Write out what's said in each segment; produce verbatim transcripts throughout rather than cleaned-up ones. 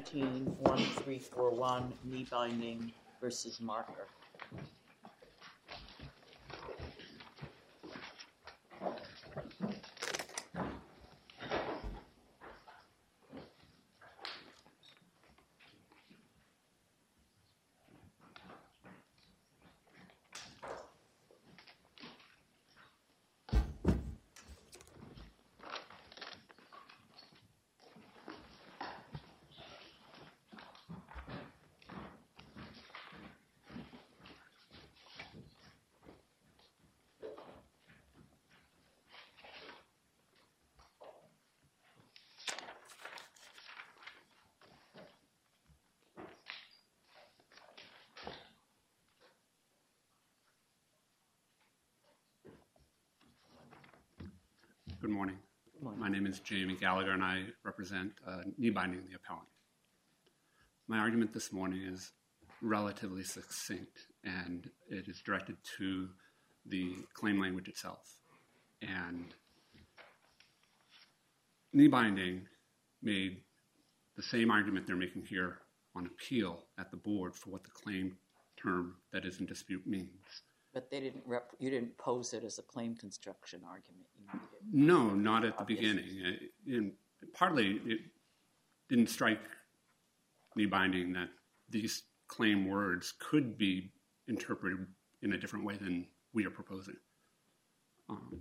seventeen one three four one, knee binding versus Marker. Good morning. Good morning. My name is Jamie Gallagher, and I represent uh, Knee Binding, the appellant. My argument this morning is relatively succinct, and it is directed to the claim language itself. And Knee Binding made the same argument they're making here on appeal at the board for what the claim term that is in dispute means. But they didn't. Rep- you didn't pose it as a claim construction argument. You made it no, not at the obvious. beginning. It, in, partly, it didn't strike Knee Binding that these claim words could be interpreted in a different way than we are proposing. Um,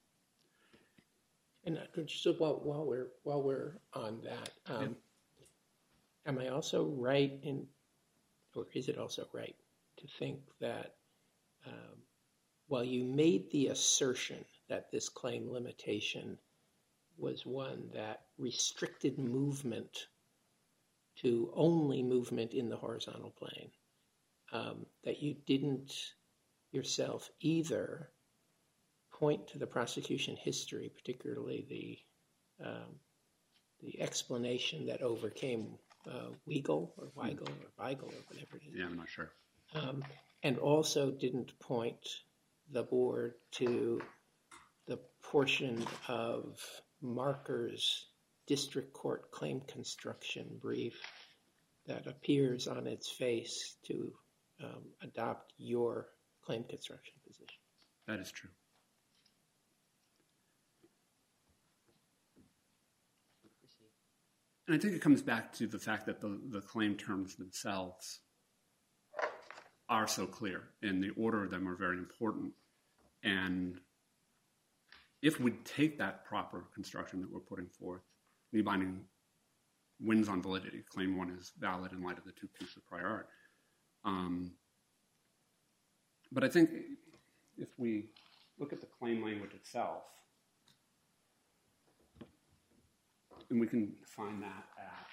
and so while, while we're while we're on that, um, yeah. am I also right in, or is it also right to think that Um, while you made the assertion that this claim limitation was one that restricted movement to only movement in the horizontal plane, um, that you didn't yourself either point to the prosecution history, particularly the um, the explanation that overcame uh, Weigel or Weigel or Weigel or whatever it is. Yeah, I'm not sure. Um, and also didn't point the board to the portion of Marker's district court claim construction brief that appears on its face to um, adopt your claim construction position. That is true. And I think it comes back to the fact that the, the claim terms themselves are so clear, and the order of them are very important. And if we take that proper construction that we're putting forth, Knee Binding wins on validity. Claim one is valid in light of the two pieces of prior art. Um, but I think if we look at the claim language itself, and we can find that at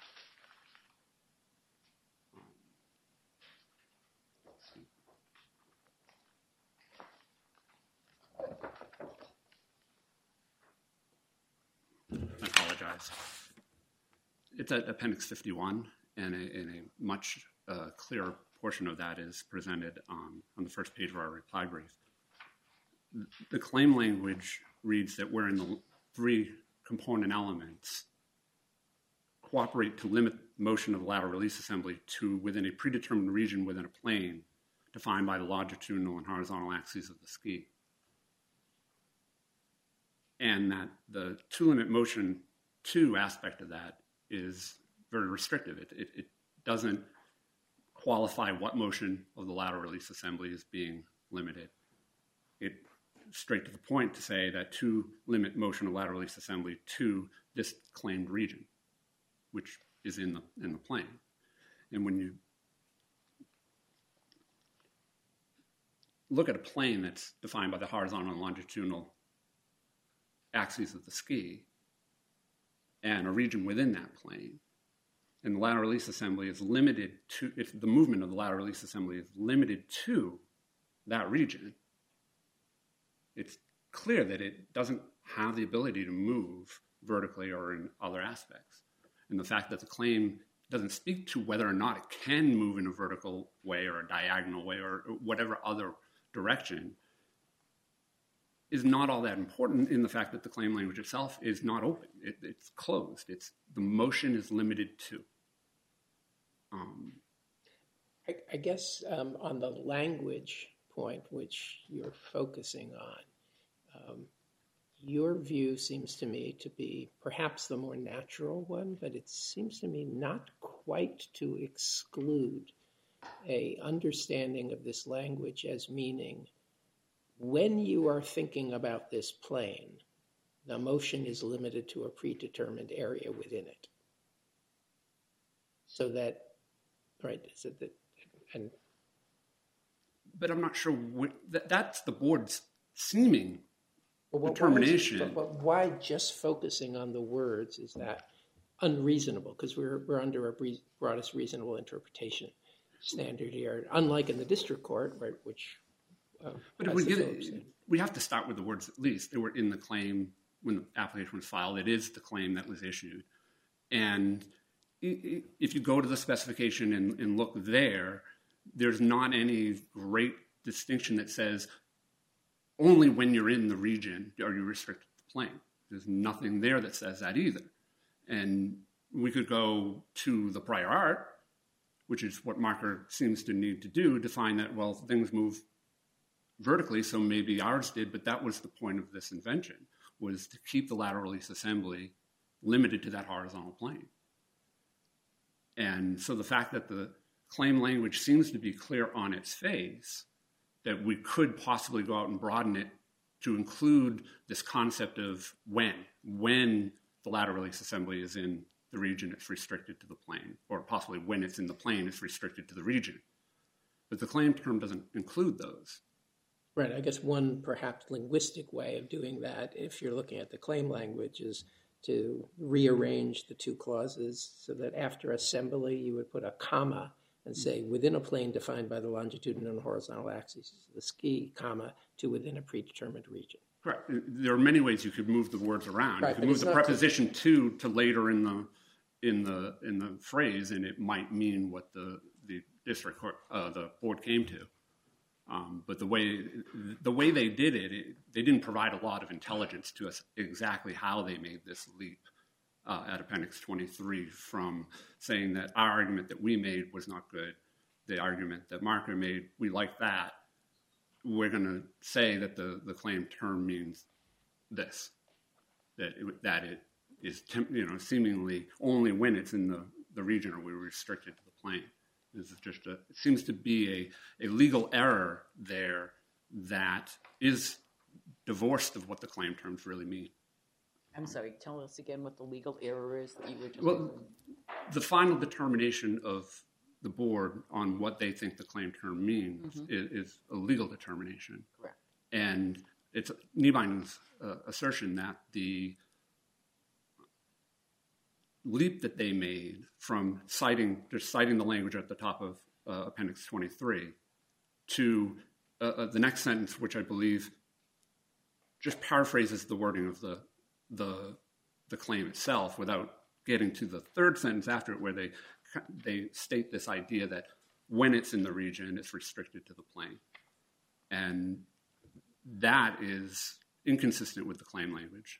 I apologize. It's at Appendix fifty-one, and a, and a much uh, clearer portion of that is presented um, on the first page of our reply brief. The claim language reads that wherein the three component elements cooperate to limit motion of the lateral release assembly to within a predetermined region within a plane defined by the longitudinal and horizontal axes of the ski. And that the two-limit motion two aspect of that is very restrictive. It, it, it doesn't qualify what motion of the lateral release assembly is being limited. It straight to the point to say that to limit motion of lateral release assembly to this claimed region, which is in the in the plane. And when you look at a plane that's defined by the horizontal and longitudinal axes of the ski, and a region within that plane, and the lateral release assembly is limited to, if the movement of the lateral release assembly is limited to that region, it's clear that it doesn't have the ability to move vertically or in other aspects. And the fact that the claim doesn't speak to whether or not it can move in a vertical way or a diagonal way or whatever other direction is not all that important in the fact that the claim language itself is not open. It, it's closed. It's the motion is limited to. Um, I, I guess um, on the language point, which you're focusing on, um, your view seems to me to be perhaps the more natural one, but it seems to me not quite to exclude a understanding of this language as meaning when you are thinking about this plane, the motion is limited to a predetermined area within it. So that, right, so that, and but I'm not sure what, that, that's the board's seeming But what, determination. Why is, but, but why just focusing on the words is that unreasonable? Because we're we're under a bre- broadest reasonable interpretation standard here, unlike in the district court, right? Which, uh, but if we get it, we have to start with the words at least. They were in the claim when the application was filed. It is the claim that was issued, and if you go to the specification and, and look there, there's not any great distinction that says only when you're in the region are you restricted to the plane. There's nothing there that says that either. And we could go to the prior art, which is what Marker seems to need to do to find that, well, things move vertically, so maybe ours did, but that was the point of this invention, was to keep the lateral release assembly limited to that horizontal plane. And so the fact that the claim language seems to be clear on its face, that we could possibly go out and broaden it to include this concept of when. When the lateral release assembly is in the region, it's restricted to the plane, or possibly when it's in the plane, it's restricted to the region. But the claim term doesn't include those. Right, I guess one perhaps linguistic way of doing that, if you're looking at the claim language, is to rearrange the two clauses so that after assembly you would put a comma and say within a plane defined by the longitudinal and horizontal axes of the ski, comma, to within a predetermined region. Correct. There are many ways you could move the words around. Right, you could but move it's the not preposition to to later in the in the in the phrase, and it might mean what the the district court, uh, the board came to. Um, but the way the way they did it, it, they didn't provide a lot of intelligence to us exactly how they made this leap uh, at Appendix twenty-three from saying that our argument that we made was not good, the argument that Marker made, we like that. We're going to say that the, the claim term means this, that it, that it is temp, you know seemingly only when it's in the, the region are we restricted to the plane. This is just a, it seems to be a, a legal error there that is divorced of what the claim terms really mean. I'm sorry, tell us again what the legal error is that you were just... Well, the final determination of the board on what they think the claim term means mm-hmm. is, is a legal determination. Correct. And it's Niebein's uh, assertion that the leap that they made from citing, just citing the language at the top of uh, Appendix twenty-three to uh, uh, the next sentence, which I believe just paraphrases the wording of the, the, the claim itself without getting to the third sentence after it, where they they state this idea that when it's in the region, it's restricted to the plane. And that is inconsistent with the claim language.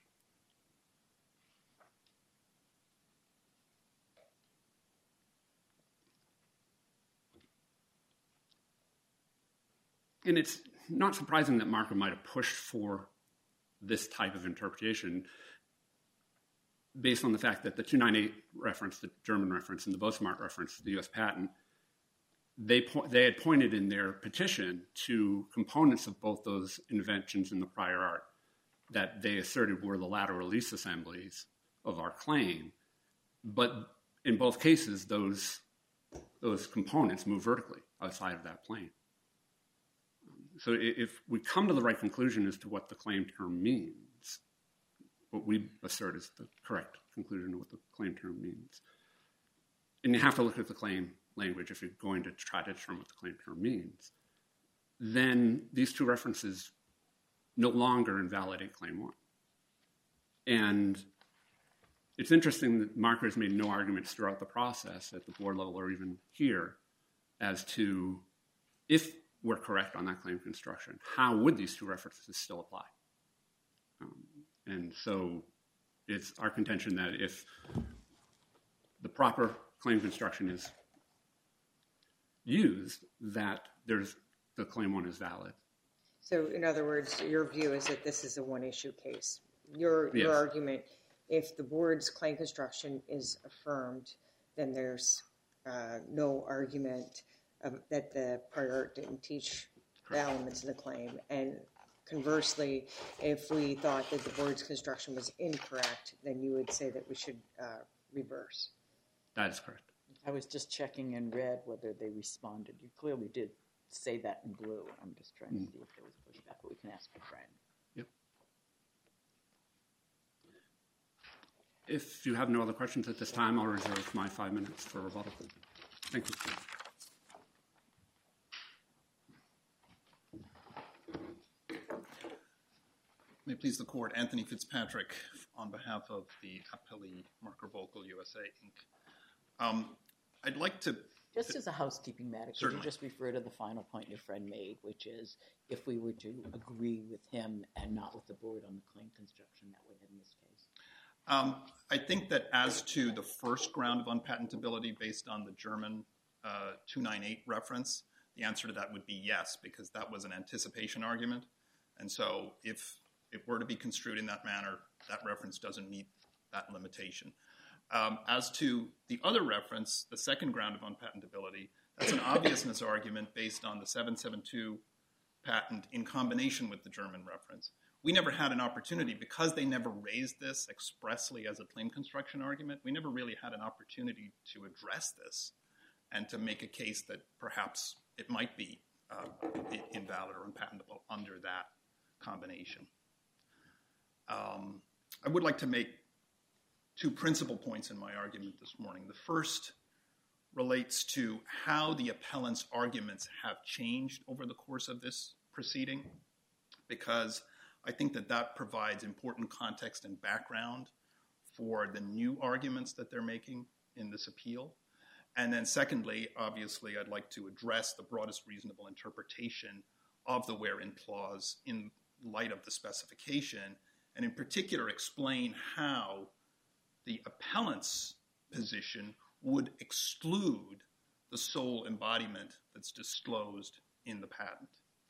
And it's not surprising that Marker might have pushed for this type of interpretation based on the fact that the two ninety-eight reference, the German reference, and the Bosmart reference, the U S patent, they, po- they had pointed in their petition to components of both those inventions in the prior art that they asserted were the lateral release assemblies of our claim. But in both cases, those, those components move vertically outside of that plane. So if we come to the right conclusion as to what the claim term means, what we assert is the correct conclusion of what the claim term means. And you have to look at the claim language if you're going to try to determine what the claim term means. Then these two references no longer invalidate claim one. And it's interesting that Marker has made no arguments throughout the process at the board level or even here as to if we're correct on that claim construction, how would these two references still apply? Um, and so it's our contention that if the proper claim construction is used, that there's the claim one is valid. So, in other words, your view is that this is a one-issue case. Your Yes. your argument, if the board's claim construction is affirmed, then there's uh, no argument of, that the prior art didn't teach the elements of the claim. And conversely, if we thought that the board's construction was incorrect, then you would say that we should uh, reverse. That is correct. I was just checking in red whether they responded. You clearly did say that in blue. I'm just trying to see if there was pushback, but we can ask a friend. Yep. If you have no other questions at this time, I'll reserve my five minutes for rebuttal. Thank you. May it please the Court, Anthony Fitzpatrick on behalf of the appellee Marker Vocal U S A, Incorporated. Um, I'd like to... Just as a housekeeping matter, could Certainly. you just refer to the final point your friend made, which is if we were to agree with him and not with the board on the claim construction, that would in this case? Um, I think that as to the first ground of unpatentability based on the German uh, two ninety-eight reference, the answer to that would be yes, because that was an anticipation argument. And so if it were to be construed in that manner, that reference doesn't meet that limitation. Um, as to the other reference, the second ground of unpatentability, that's an obviousness argument based on the seven seventy-two patent in combination with the German reference. We never had an opportunity, because they never raised this expressly as a claim construction argument, we never really had an opportunity to address this and to make a case that perhaps it might be uh, invalid or unpatentable under that combination. Um, I would like to make two principal points in my argument this morning. The first relates to how the appellant's arguments have changed over the course of this proceeding, because I think that that provides important context and background for the new arguments that they're making in this appeal. And then secondly, obviously, I'd like to address the broadest reasonable interpretation of the wherein clause in light of the specification, and in particular explain how the appellant's position would exclude the sole embodiment that's disclosed in the patent.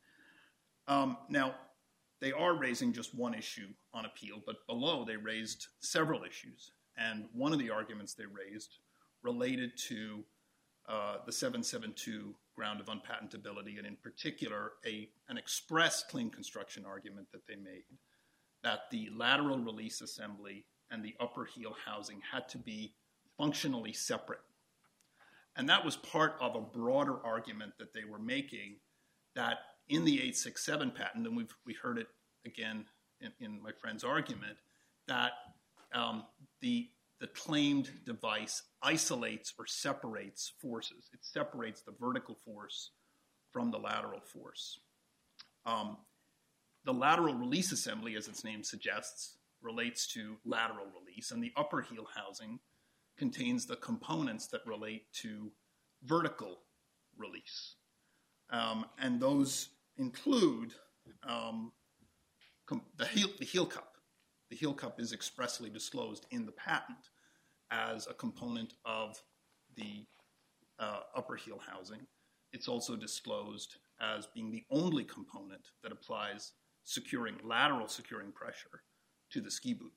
Um, now, they are raising just one issue on appeal, but below they raised several issues. And one of the arguments they raised related to uh, the seven seventy-two ground of unpatentability, and in particular, a, an express claim construction argument that they made, that the lateral release assembly and the upper heel housing had to be functionally separate. And that was part of a broader argument that they were making, that in the eight six seven patent, and we've we heard it again in, in my friend's argument, that um, the, the claimed device isolates or separates forces. It separates the vertical force from the lateral force. Um, the lateral release assembly, as its name suggests, relates to lateral release, and the upper heel housing contains the components that relate to vertical release. Um, and those include um, com- the, heel, the heel cup. The heel cup is expressly disclosed in the patent as a component of the uh, upper heel housing. It's also disclosed as being the only component that applies securing, lateral securing pressure to the ski boot.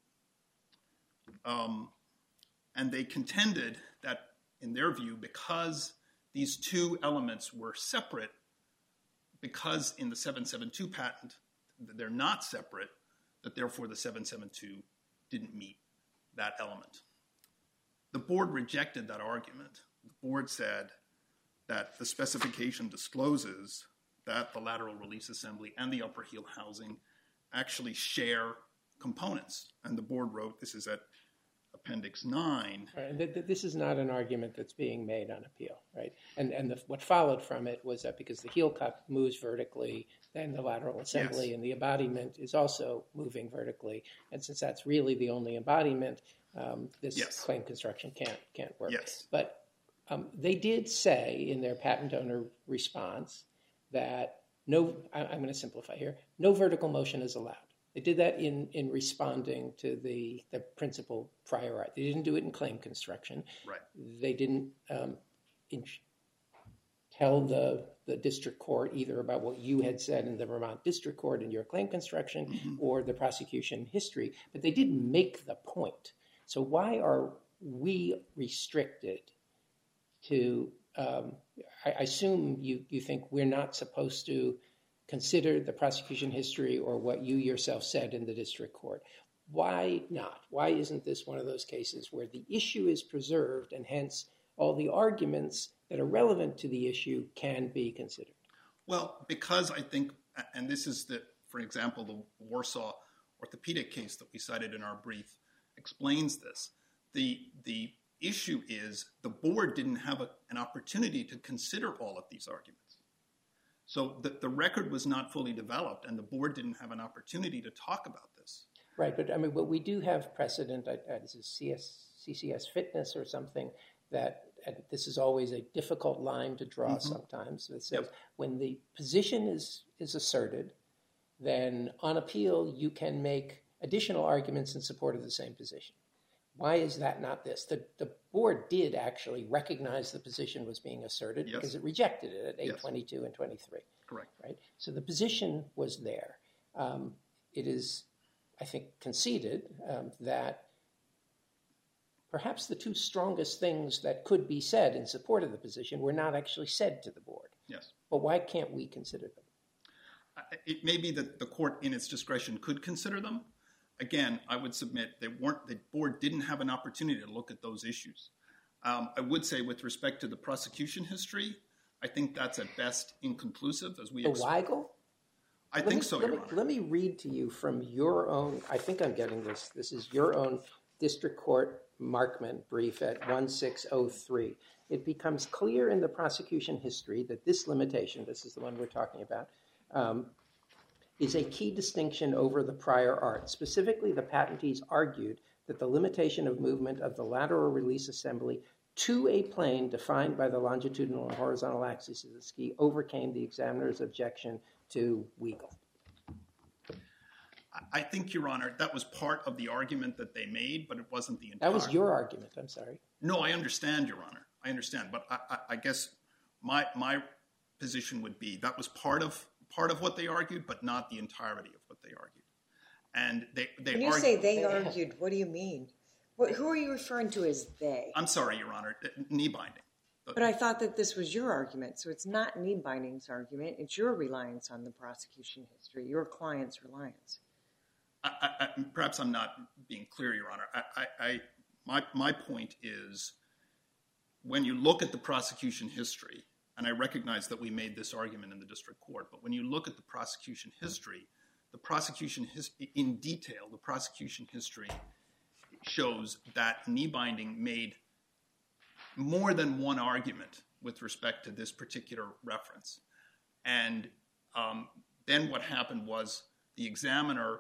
Um, and they contended that, in their view, because these two elements were separate, because in the seven seventy-two patent they're not separate, that therefore the seven seventy-two didn't meet that element. The board rejected that argument. The board said that the specification discloses that the lateral release assembly and the upper heel housing actually share components. And the board wrote, this is at Appendix nine. Right, th- th- this is not an argument that's being made on appeal, right? And and the, what followed from it was that because the heel cup moves vertically, then the lateral assembly Yes. and the embodiment is also moving vertically. And since that's really the only embodiment, um, this Yes. claim construction can't can't work. Yes. But um, they did say in their patent owner response that no, I, I'm going to simplify here, no vertical motion is allowed. They did that in, in responding to the, the principal prior art. They didn't do it in claim construction. Right. They didn't um, in, tell the, the district court either about what you had said in the Vermont District Court in your claim construction mm-hmm. or the prosecution history, but they didn't make the point. So why are we restricted to, um, I, I assume you, you think we're not supposed to consider the prosecution history or what you yourself said in the district court. Why not? Why isn't this one of those cases where the issue is preserved and hence all the arguments that are relevant to the issue can be considered? Well, because I think, and this is the, for example, the Warsaw orthopedic case that we cited in our brief explains this. The, the issue is the board didn't have a, an opportunity to consider all of these arguments. So the, the record was not fully developed, and the board didn't have an opportunity to talk about this. Right, but I mean, but we do have precedent at, at C S, C C S Fitness or something that and this is always a difficult line to draw mm-hmm. sometimes. It says yep. when the position is, is asserted, then on appeal you can make additional arguments in support of the same position. Why is that not this? The, the board did actually recognize the position was being asserted yes. because it rejected it at eight twenty-two yes. and twenty-three. Correct. Right? So the position was there. Um, it is, I think, conceded um, that perhaps the two strongest things that could be said in support of the position were not actually said to the board. Yes. But why can't we consider them? It may be that the court, in its discretion, could consider them. Again, I would submit they weren't. The board didn't have an opportunity to look at those issues. Um, I would say, with respect to the prosecution history, I think that's at best inconclusive. As we the ex- Weigel? I let think me, so, let Your me, Honor. Let me read to you from your own. I think I'm getting this. This is your own district court Markman brief at one six oh three. It becomes clear in the prosecution history that this limitation, this is the one we're talking about, um, is a key distinction over the prior art. Specifically, the patentees argued that the limitation of movement of the lateral release assembly to a plane defined by the longitudinal and horizontal axes of the ski overcame the examiner's objection to Weigel. I think, Your Honor, that was part of the argument that they made, but it wasn't the entire. That was your argument. I'm sorry. No, I understand, Your Honor. I understand, but I, I, I guess my my position would be that was part of part of what they argued, but not the entirety of what they argued. And they they. When you argued, say they argued, what do you mean? What, who are you referring to as they? I'm sorry, Your Honor. Knee binding. But I thought that this was your argument, so it's not knee binding's argument. It's your reliance on the prosecution history, your client's reliance. I, I, perhaps I'm not being clear, Your Honor. I, I, I, my, my point is, when you look at the prosecution history, and I recognize that we made this argument in the district court, but when you look at the prosecution history, the prosecution his, in detail, the prosecution history shows that knee binding made more than one argument with respect to this particular reference. And um, then what happened was the examiner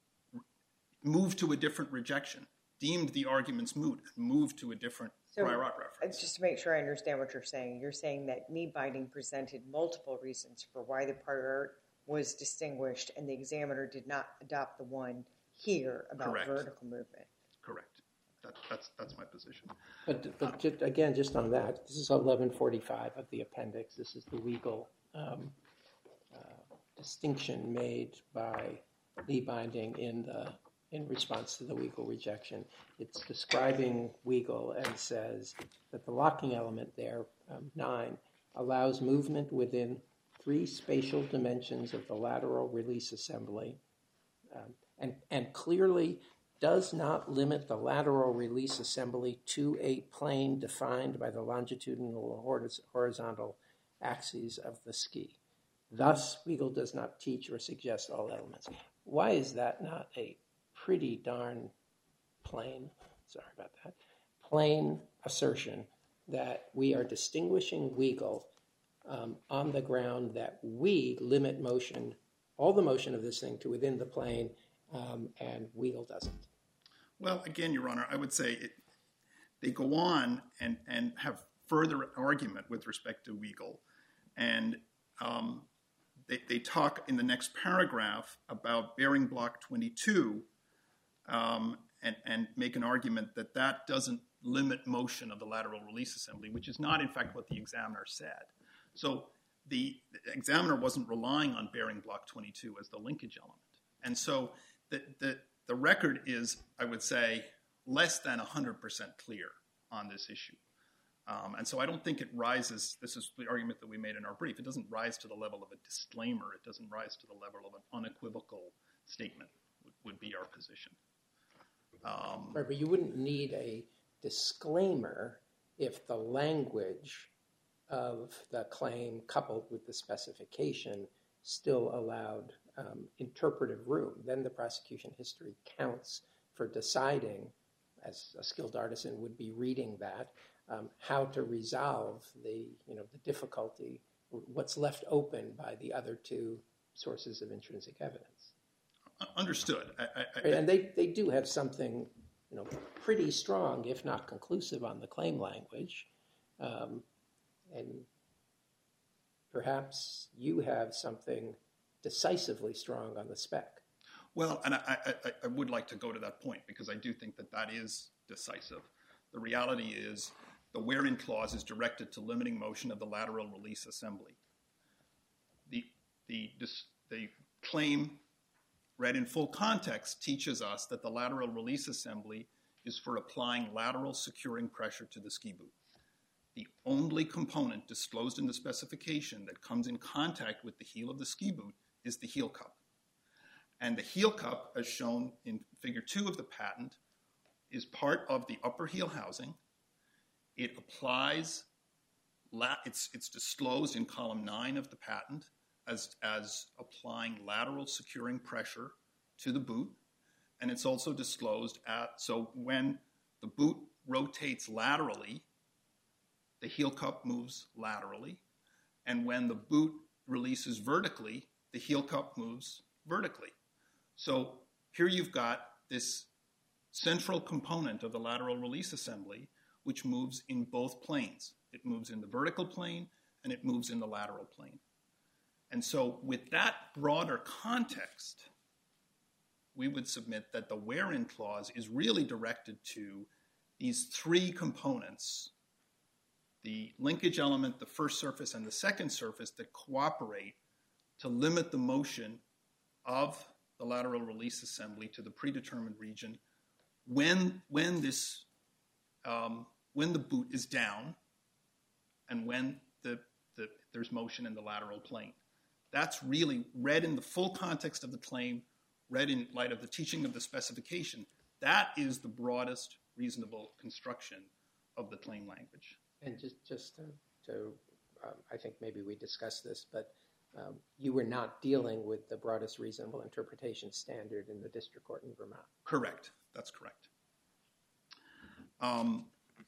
moved to a different rejection, deemed the arguments moot, and moved to a different so, prior art reference. Just to make sure I understand what you're saying, you're saying that knee binding presented multiple reasons for why the prior art was distinguished, and the examiner did not adopt the one here about Correct. vertical movement. Correct. That, that's that's my position. But, but uh, just, again, just on that, this is eleven forty-five of the appendix. This is the Weigel um, uh, distinction made by knee binding in the in response to the Weigel rejection. It's describing Weigel and says that the locking element there, um, nine, allows movement within three spatial dimensions of the lateral release assembly, um, and, and clearly does not limit the lateral release assembly to a plane defined by the longitudinal or horizontal axes of the ski. Thus, Weigel does not teach or suggest all elements. Why is that not a pretty darn plain, sorry about that, plain assertion that we are distinguishing Weigel um, on the ground that we limit motion, all the motion of this thing, to within the plane, um, and Weigel doesn't? Well, again, Your Honor, I would say it, they go on and, and have further argument with respect to Weigel. And um, they, they talk in the next paragraph about bearing block twenty-two um, and, and make an argument that that doesn't limit motion of the lateral release assembly, which is not, in fact, what the examiner said. So the examiner wasn't relying on bearing block twenty-two as the linkage element. And so the, the, the record is, I would say, less than one hundred percent clear on this issue. Um, and so I don't think it rises, this is the argument that we made in our brief, it doesn't rise to the level of a disclaimer, it doesn't rise to the level of an unequivocal statement, would, would be our position. Um, right, but you wouldn't need a disclaimer if the language of the claim coupled with the specification still allowed um, interpretive room. Then the prosecution history counts for deciding, as a skilled artisan would be reading that, um, how to resolve the, you know, the difficulty, what's left open by the other two sources of intrinsic evidence. Understood. I, I, right, and they, they do have something, you know, pretty strong, if not conclusive, on the claim language. Um, and perhaps you have something decisively strong on the spec. Well, and I, I, I would like to go to that point because I do think that that is decisive. The reality is the wherein clause is directed to limiting motion of the lateral release assembly. The, the, the claim read in full context teaches us that the lateral release assembly is for applying lateral securing pressure to the ski boot. The only component disclosed in the specification that comes in contact with the heel of the ski boot is the heel cup. And the heel cup, as shown in figure two of the patent, is part of the upper heel housing. It applies, it's, it's disclosed in column nine of the patent as, as applying lateral securing pressure to the boot. And it's also disclosed at, so when the boot rotates laterally, the heel cup moves laterally. And when the boot releases vertically, the heel cup moves vertically. So here you've got this central component of the lateral release assembly, which moves in both planes. It moves in the vertical plane and it moves in the lateral plane. And so with that broader context, we would submit that the wherein clause is really directed to these three components, the linkage element, the first surface, and the second surface that cooperate to limit the motion of the lateral release assembly to the predetermined region when, when, this, um, when the boot is down and when the, the, there's motion in the lateral plane. That's really read in the full context of the claim, read in light of the teaching of the specification. That is the broadest reasonable construction of the claim language. And just, just to, to um, I think maybe we discussed this, but um, you were not dealing with the broadest reasonable interpretation standard in the district court in Vermont. Correct. That's correct. Um,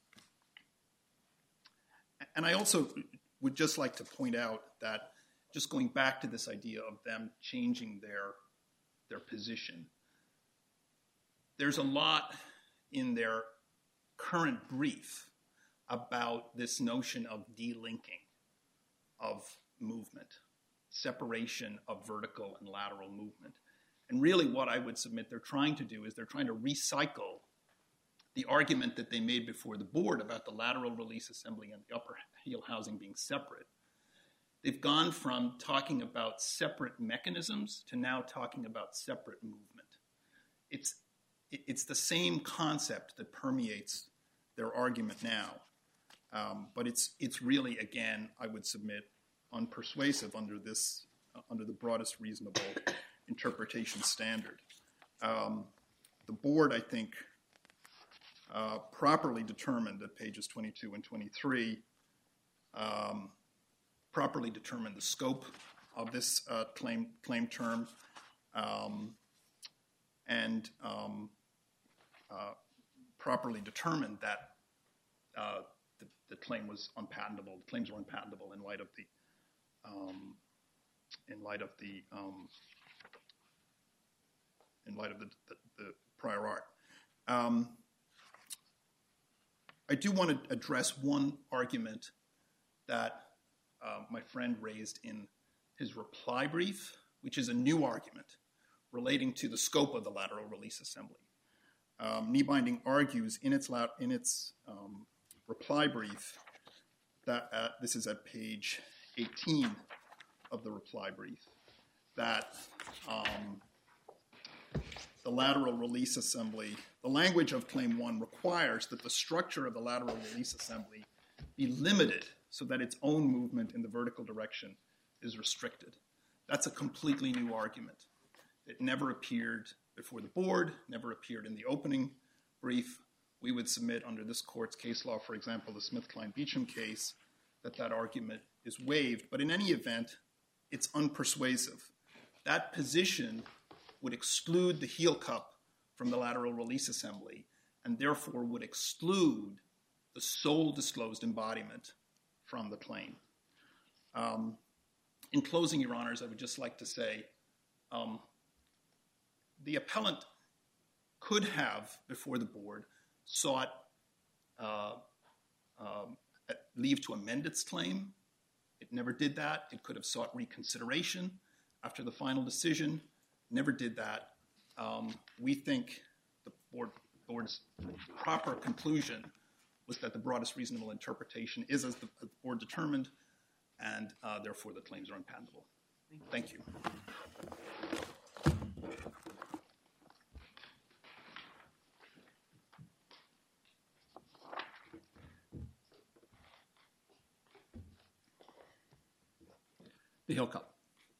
and I also would just like to point out that just going back to this idea of them changing their, their position, there's a lot in their current brief about this notion of delinking of movement, separation of vertical and lateral movement. And really what I would submit they're trying to do is they're trying to recycle the argument that they made before the board about the lateral release assembly and the upper heel housing being separate. They've gone from talking about separate mechanisms to now talking about separate movement. It's, it's the same concept that permeates their argument now. Um, but it's, it's really, again, I would submit, unpersuasive under this, uh, under the broadest reasonable interpretation standard. Um, the board, I think, uh, properly determined at pages twenty-two and twenty-three, um, properly determined the scope of this uh, claim, claim term, um, and um, uh, properly determined that uh, the, the claim was unpatentable. The claims were unpatentable in light of the um, in light of the um, in light of the, the, the prior art. Um, I do want to address one argument that uh, my friend raised in his reply brief, which is a new argument relating to the scope of the lateral release assembly. Um, Knee Binding argues in its, in its um, reply brief that uh, this is at page eighteen of the reply brief, that um, the lateral release assembly, the language of Claim one requires that the structure of the lateral release assembly be limited so that its own movement in the vertical direction is restricted. That's a completely new argument. It never appeared before the board, never appeared in the opening brief. We would submit under this court's case law, for example, the Smith-Klein-Beecham case, that that argument is waived. But in any event, it's unpersuasive. That position would exclude the heel cup from the lateral release assembly and therefore would exclude the sole disclosed embodiment from the claim. Um, in closing, Your Honors, I would just like to say um, the appellant could have, before the board, sought uh, um, leave to amend its claim. It never did that. It could have sought reconsideration after the final decision. Never did that. Um, we think the board, board's proper conclusion was that the broadest reasonable interpretation is as the, the board determined, and uh, therefore the claims are unpatentable. Thank you. The heel cup.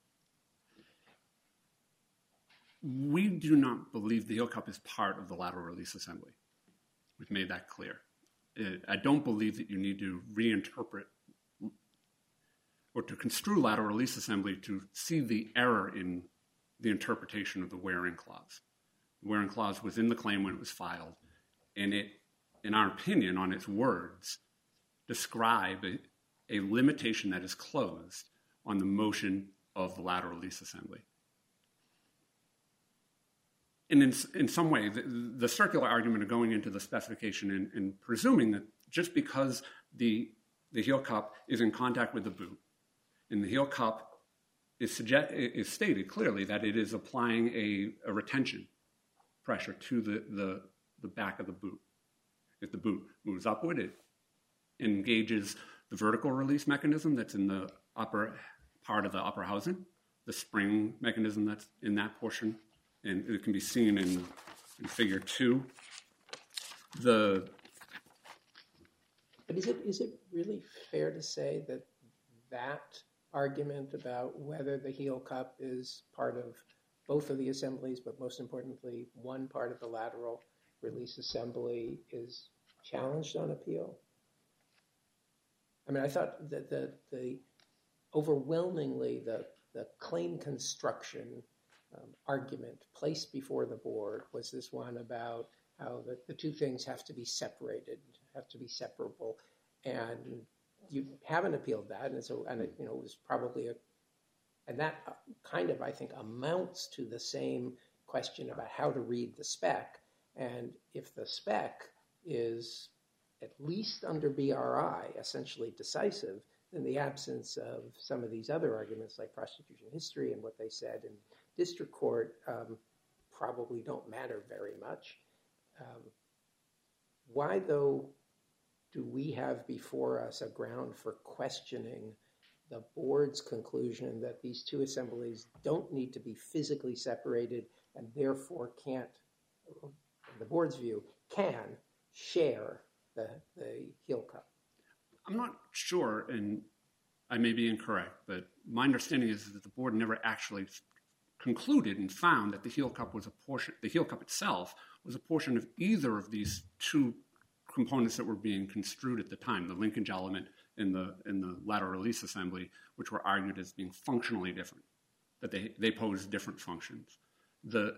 We do not believe the heel cup is part of the lateral release assembly. We've made that clear. I don't believe that you need to reinterpret or to construe lateral release assembly to see the error in the interpretation of the wear-in clause. The wear-in clause was in the claim when it was filed, and it, in our opinion, on its words, describe a, a limitation that is closed on the motion of the lateral release assembly. And in, in some way, the, the circular argument of going into the specification and, and presuming that just because the, the heel cup is in contact with the boot, and the heel cup is, suggest, is stated clearly that it is applying a, a retention pressure to the, the, the back of the boot. If the boot moves upward, it engages the vertical release mechanism that's in the upper part of the upper housing, the spring mechanism that's in that portion, and it can be seen in, in figure two. The but is it is it really fair to say that that argument about whether the heel cup is part of both of the assemblies, but most importantly, one part of the lateral release assembly, is challenged on appeal? I mean, I thought that the the overwhelmingly the, the claim construction um, argument placed before the board was this one about how the, the two things have to be separated, have to be separable, and you haven't appealed that, and so and it, you know, it was probably a, and that kind of I think amounts to the same question about how to read the spec, and if the spec is at least under B R I essentially decisive, in the absence of some of these other arguments like prosecution history and what they said in district court um, probably don't matter very much. Um, why, though, do we have before us a ground for questioning the board's conclusion that these two assemblies don't need to be physically separated and therefore can't, in the board's view, can share the, the heel cup? I'm not sure, and I may be incorrect, but my understanding is that the board never actually concluded and found that the heel cup was a portion, the heel cup itself was a portion of either of these two components that were being construed at the time, the linkage element in the in the lateral release assembly, which were argued as being functionally different, that they, they posed different functions. The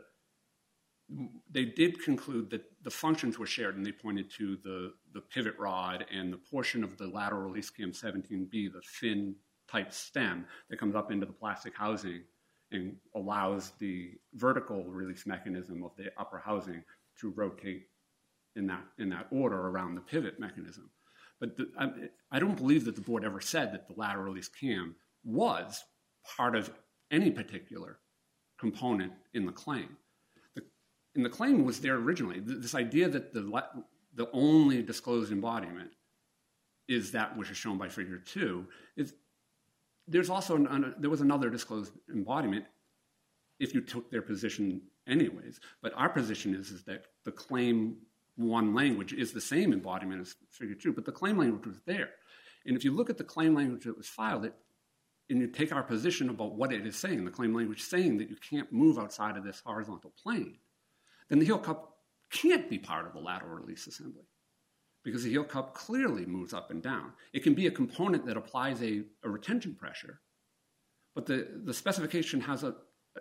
They did conclude that the functions were shared, and they pointed to the, the pivot rod and the portion of the lateral release cam seventeen B, the fin-type stem that comes up into the plastic housing and allows the vertical release mechanism of the upper housing to rotate in that, in that order around the pivot mechanism. But the, I, I don't believe that the board ever said that the lateral release cam was part of any particular component in the claim. And the claim was there originally. This idea that the, the only disclosed embodiment is that which is shown by figure two is there's also an, an, there was another disclosed embodiment if you took their position anyways. But our position is, is that the claim one language is the same embodiment as figure two, but the claim language was there. And if you look at the claim language that was filed, it, and you take our position about what it is saying, the claim language saying that you can't move outside of this horizontal plane, then the heel cup can't be part of the lateral release assembly, because the heel cup clearly moves up and down. It can be a component that applies a, a retention pressure, but the, the specification has a,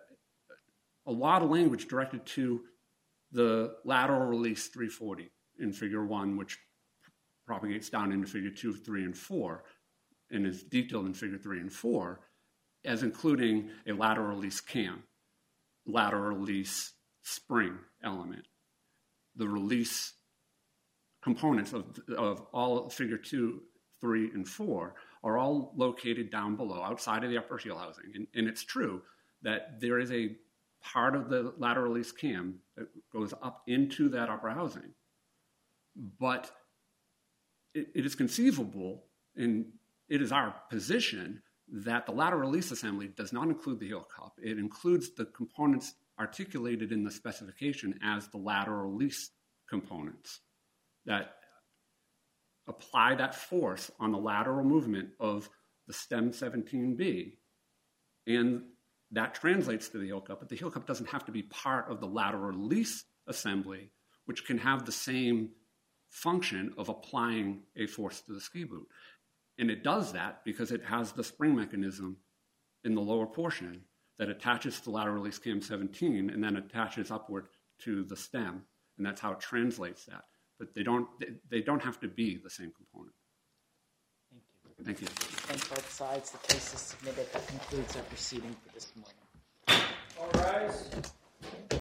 a lot of language directed to the lateral release three forty in figure one, which propagates down into figure two, three, and four, and is detailed in figure three and four, as including a lateral release cam, lateral release spring element. The release components of, of all figure two, three, and four are all located down below, outside of the upper heel housing. And, and it's true that there is a part of the lateral release cam that goes up into that upper housing. But it, it is conceivable, and it is our position, that the lateral release assembly does not include the heel cup. It includes the components articulated in the specification as the lateral release components that apply that force on the lateral movement of the stem seventeen B. And that translates to the heel cup, but the heel cup doesn't have to be part of the lateral release assembly, which can have the same function of applying a force to the ski boot. And it does that because it has the spring mechanism in the lower portion that attaches to the lateral release cam seventeen and then attaches upward to the stem, and that's how it translates that. But they don't, they don't have to be the same component. Thank you. Thank you. Thank both sides. The case is submitted. That concludes our proceeding for this morning. All rise.